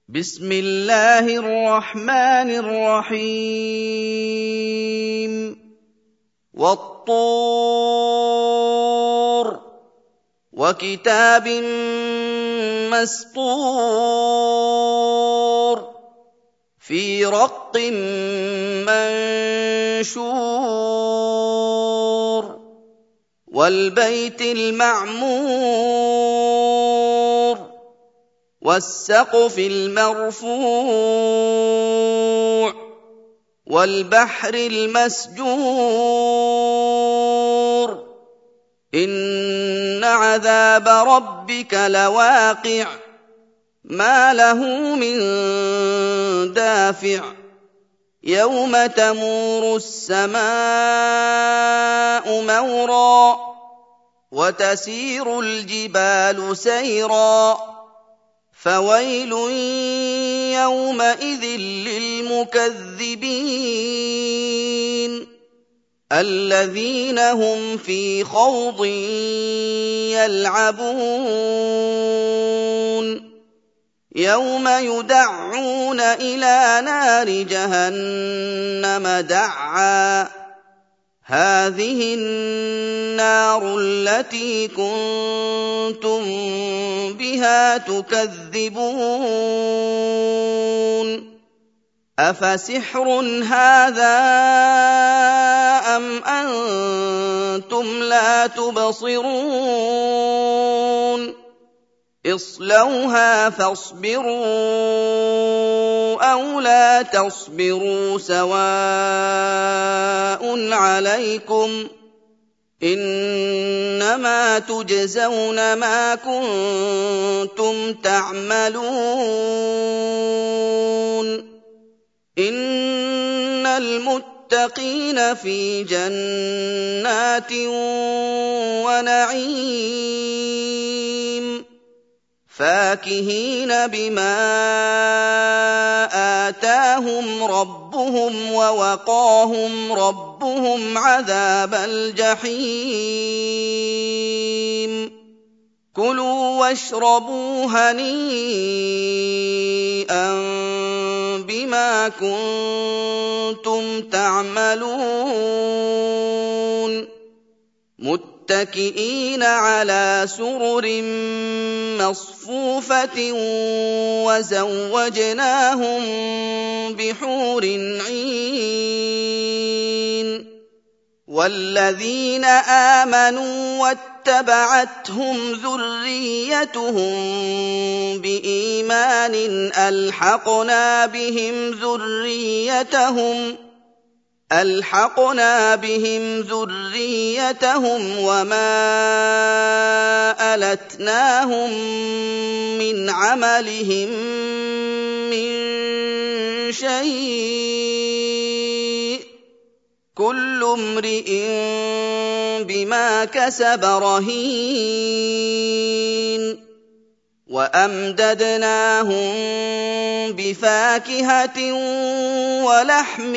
بسم الله الرحمن الرحيم والطور وكتاب مسطور في رق منشور والبيت المعمور والسقف المرفوع والبحر المسجور إن عذاب ربك لواقع ما له من دافع يوم تمور السماء مورا وتسير الجبال سيرا فويل يومئذ للمكذبين الذين هم في خوض يلعبون يوم يدعون إلى نار جهنم دعا هذه النار التي كنتم بها تكذبون أفسحر هذا أم أنتم لا تبصرون اصلوها فاصبروا أو لا تصبروا سواء عليكم إنما تجزون ما كنتم تعملون إن المتقين في جنات ونعيم فاكهين بما آتاهم ربهم ووقاهم ربهم عذاب الجحيم كلوا واشربوا هنيئا بما كنتم تعملون متكئين على سرر مصفوفة وزوجناهم بحور عين والذين آمنوا واتبعتهم ذريتهم بإيمان ألحقنا بهم ذريتهم وما ألتناهم من عملهم من شيء كل امرئ بما كسب رهين وأمددناهم بفاكهة ولحم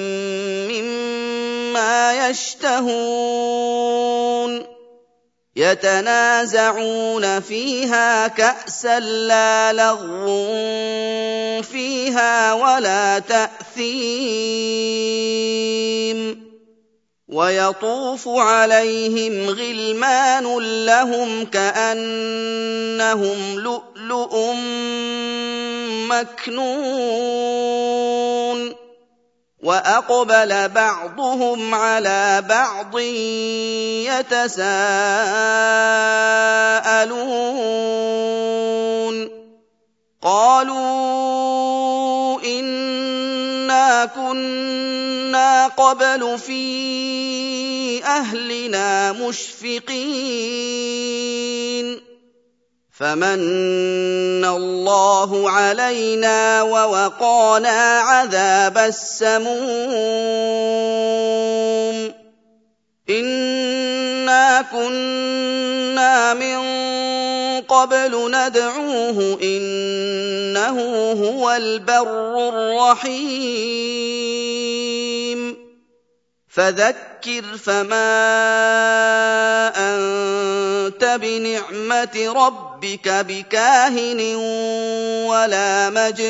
مما يشتهون يتنازعون فيها كأسا لا لغو فيها ولا تأثيم ويطوف عليهم غلمان لهم كأنهم لؤلؤ مكنون وأقبل بعضهم على بعض يتساءلون قالوا إنا كنا قبل في أهلنا مشفقين فمن الله علينا ووقانا عذاب السموم إنا كنا من قبل ندعوه إنه هو البر الرحيم فذكر فما أنت بنعمة ربك بكاهن ولا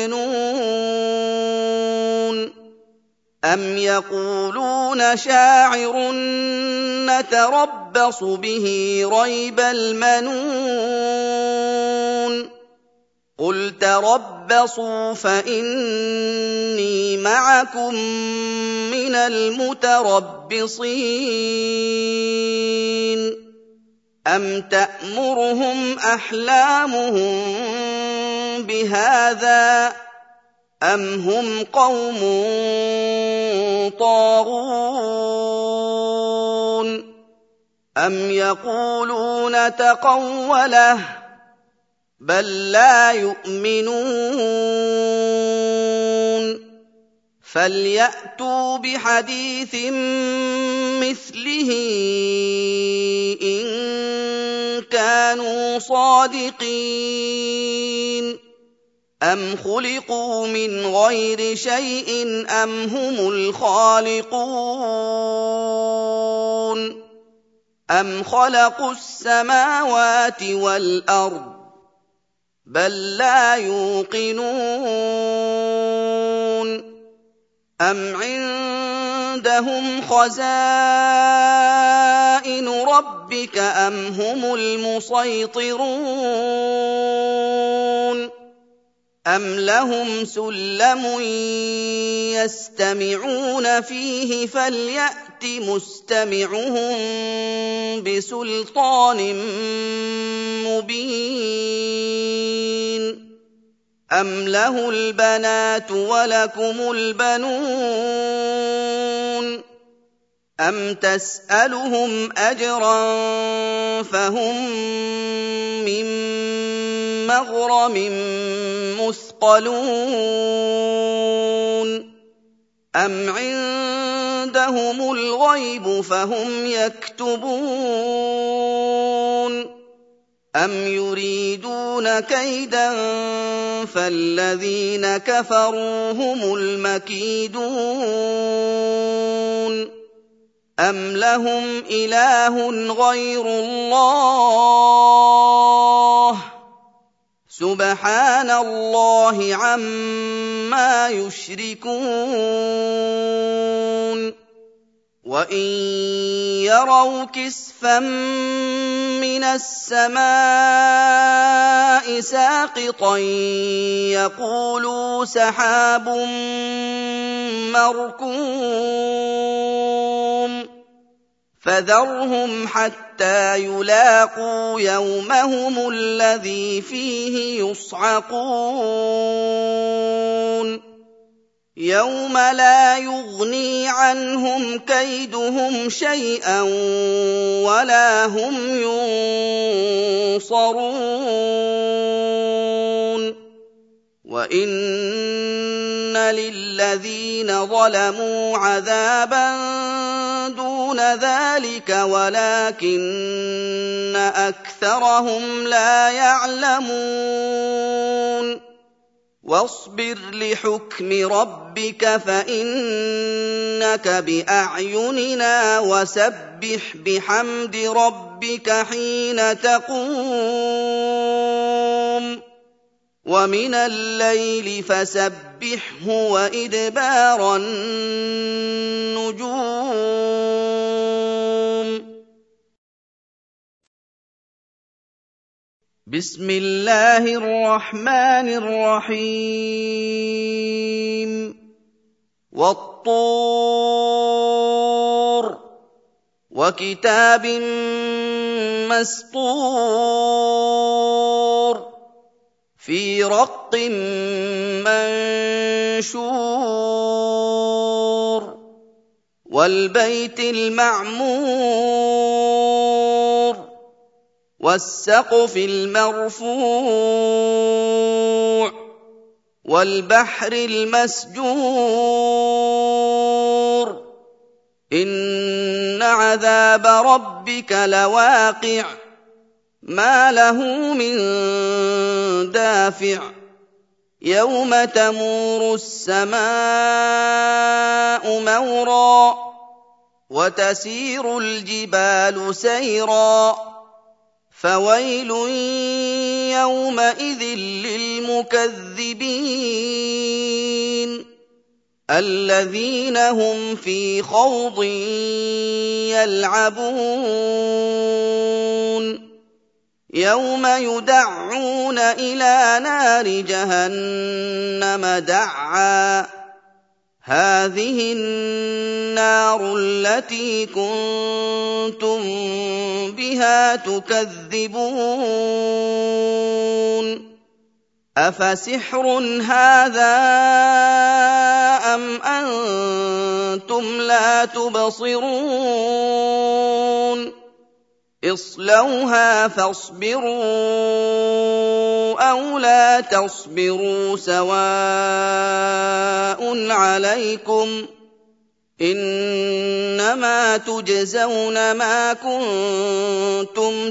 مجنون أم يقولون شاعر نتربص به ريب المنون قل تربصوا فإني معكم من المتربصين أم تأمرهم أحلامهم بهذا أم هم قوم طاغون أم يقولون تقوله بل لا يؤمنون فليأتوا بحديث مثله إن كانوا صادقين أم خلقوا من غير شيء أم هم الخالقون أم خلقوا السماوات والأرض بل لا يوقنون أم عندهم خزائن ربك أم هم المسيطرون أم لهم سلم يستمعون فيه فليأت مستمعهم بسلطان مبين أم له البنات ولكم البنون أم تسألهم أجرا فهم من مغرم مثقلون أم عندهم الغيب فهم يكتبون أم يريدون كيدا فالذين كفروا هم المكيدون أم لهم إله غير الله سبحان الله عما يشركون وإن يروا كسفا من السماء ساقطا يقولوا سحاب مركوم فذرهم حتى يلاقوا يومهم الذي فيه يصعقون يوم لا يغني عنهم كيدهم شيئا ولا هم ينصرون وإن للذين ظلموا عذابا دون ذلك ولكن أكثرهم لا يعلمون واصبر لحكم ربك فإنك بأعيننا وسبح بحمد ربك حين تقوم ومن الليل فسبحه وإدبار النجوم بسم الله الرحمن الرحيم والطور وكتاب مسطور في رق منشور والبيت المعمور والسقف المرفوع والبحر المسجور إن عذاب ربك لواقع ما له من دافع يوم تمور السماء مورا وتسير الجبال سيرا فويل يومئذ للمكذبين الذين هم في خوض يلعبون يوم يدعون إلى نار جهنم دعا هذه النار التي كنتم بها تكذبون أفسحر هذا أم أنتم لا تبصرون اصلوها فاصبروا أو لا تصبروا سواء عليكم إنما تجزون ما كنتم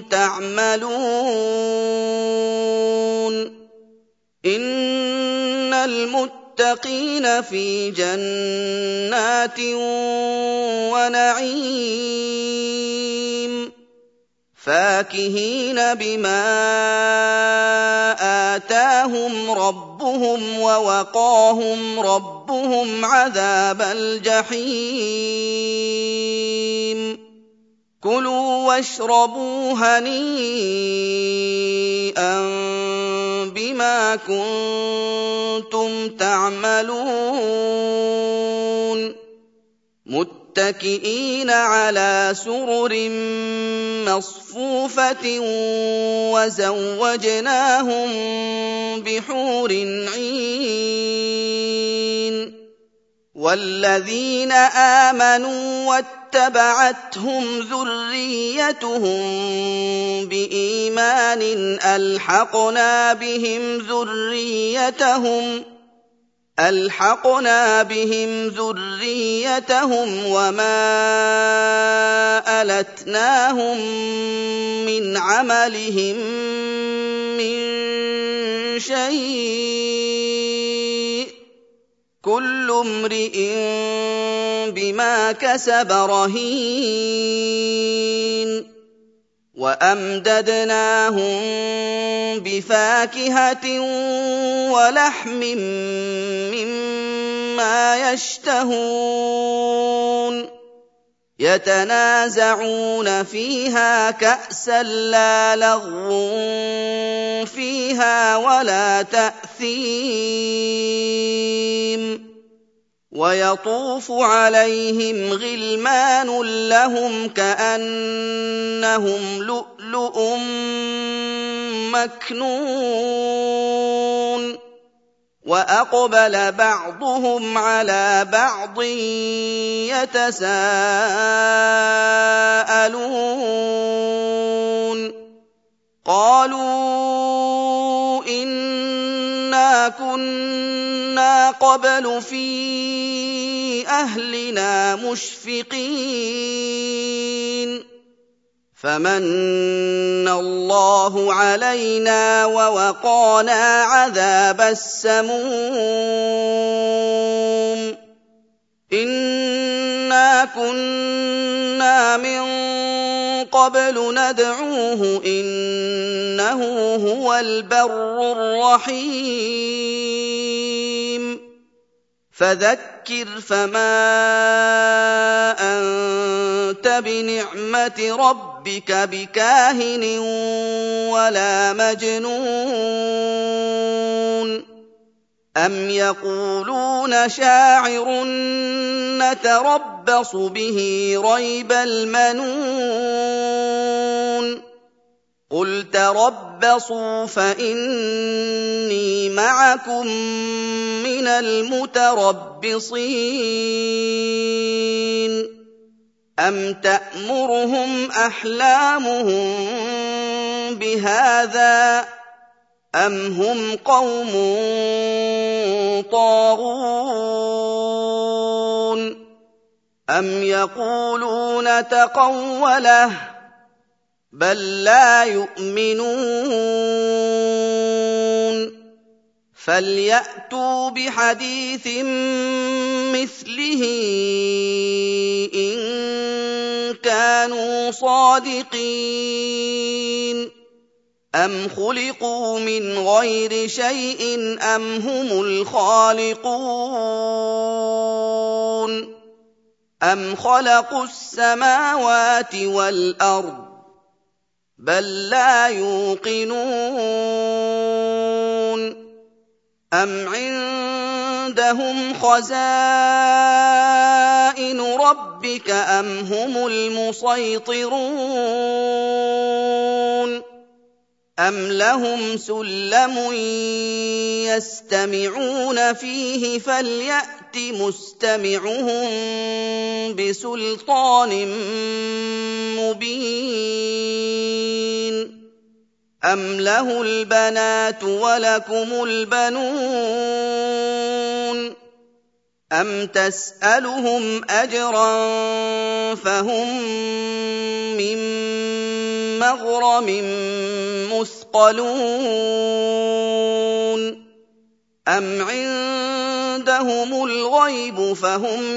تعملون إن المتقين في جنات ونعيم فاكهين بما آتاهم ربهم ووقاهم ربهم عذاب الجحيم كلوا واشربوا هنيئا بما كنتم تعملون متكئين على سرر مصفوفة وزوجناهم بحور عين والذين آمنوا واتبعتهم ذريتهم بإيمان ألحقنا بهم ذريتهم وما ألتناهم من عملهم من شيء كل امرئ بما كسب رهين وأمددناهم بفاكهة ولحم مما يشتهون يتنازعون فيها كأسا لا لغو فيها ولا تأثيم ويطوف عليهم غلمان لهم كأنهم لؤلؤ مكنون وأقبل بعضهم على بعض يتساءلون قالوا إنا كنا قبل في أهلنا مشفقين فمن الله علينا ووقانا عذاب السموم إنا كنا من قبل ندعوه إنه هو البر الرحيم فذكر فما أنت بنعمة ربك بكاهن ولا مجنون أم يقولون شاعر نتربص به ريب المنون قل تربصوا فإني معكم من المتربصين أم تأمرهم أحلامهم بهذا أم هم قوم طاغون أم يقولون تقوله بل لا يؤمنون فَلْيَأْتُوا بِحَدِيثٍ مِّثْلِهِ إِن كَانُوا صَادِقِينَ أَمْ خُلِقُوا مِنْ غَيْرِ شَيْءٍ أَمْ هُمُ الْخَالِقُونَ أَمْ خَلَقُوا السَّمَاوَاتِ وَالْأَرْضَ بَل لَّا يُوقِنُونَ أَمْ عِندَهُمْ خَزَائِنُ رَبِّكَ أَمْ هُمُ الْمُصَيْطِرُونَ أَمْ لَهُمْ سُلَّمٌ يَسْتَمِعُونَ فِيهِ فَلْيَأْتِ مُسْتَمِعُهُم بِسُلْطَانٍ مُّبِينٍ أَمْ لَهُ الْبَنَاتُ وَلَكُمُ الْبَنُونَ أَمْ تَسْأَلُهُمْ أَجْرًا فَهُم مِّن مَّغْرَمٍ مُّثْقَلُونَ أَمْ عِندَهُمُ الْغَيْبُ فَهُمْ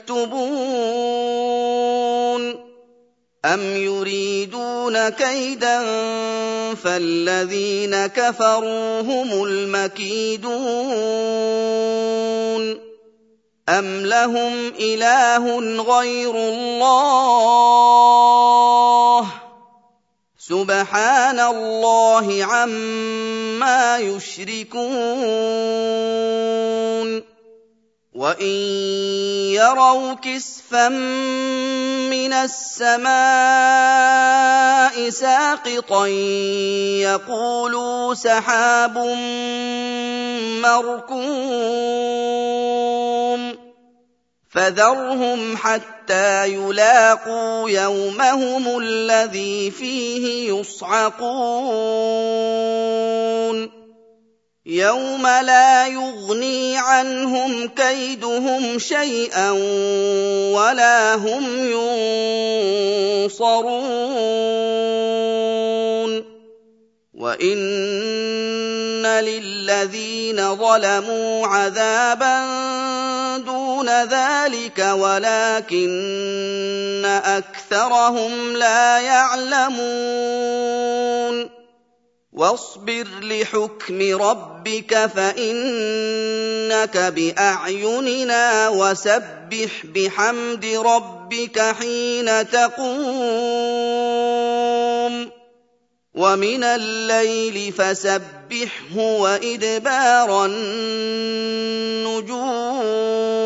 يَكْتُبُونَ أَمْ يُرِيدُونَ كَيْدًا فَالَّذِينَ كَفَرُوا هُمُ الْمَكِيدُونَ أَمْ لَهُمْ إِلَٰهٌ غَيْرُ اللَّهِ سُبْحَانَ اللَّهِ عَمَّا يُشْرِكُونَ وَإِن يَرَوْا كِسْفًا مِّنَ السَّمَاءِ سَاقِطًا يَقُولُوا سَحَابٌ مَّرْكُومٌ فَذَرْهُمْ حَتَّىٰ يُلَاقُوا يَوْمَهُمُ الَّذِي فِيهِ يُصْعَقُونَ يَوْمَ لَا يُغْنِي عَنْهُمْ كَيْدُهُمْ شَيْئًا وَلَا هُمْ يُنصَرُونَ وَإِنَّ لِلَّذِينَ ظَلَمُوا عَذَابًا دُونَ ذَٰلِكَ وَلَٰكِنَّ أَكْثَرَهُمْ لَا يَعْلَمُونَ وَاصْبِرْ لِحُكْمِ رَبِّكَ فَإِنَّكَ بِأَعْيُنِنَا وَسَبِّحْ بِحَمْدِ رَبِّكَ حِينَ تَقُومُ وَمِنَ اللَّيْلِ فَسَبِّحْهُ وَإِدْبَارَ النُّجُومِ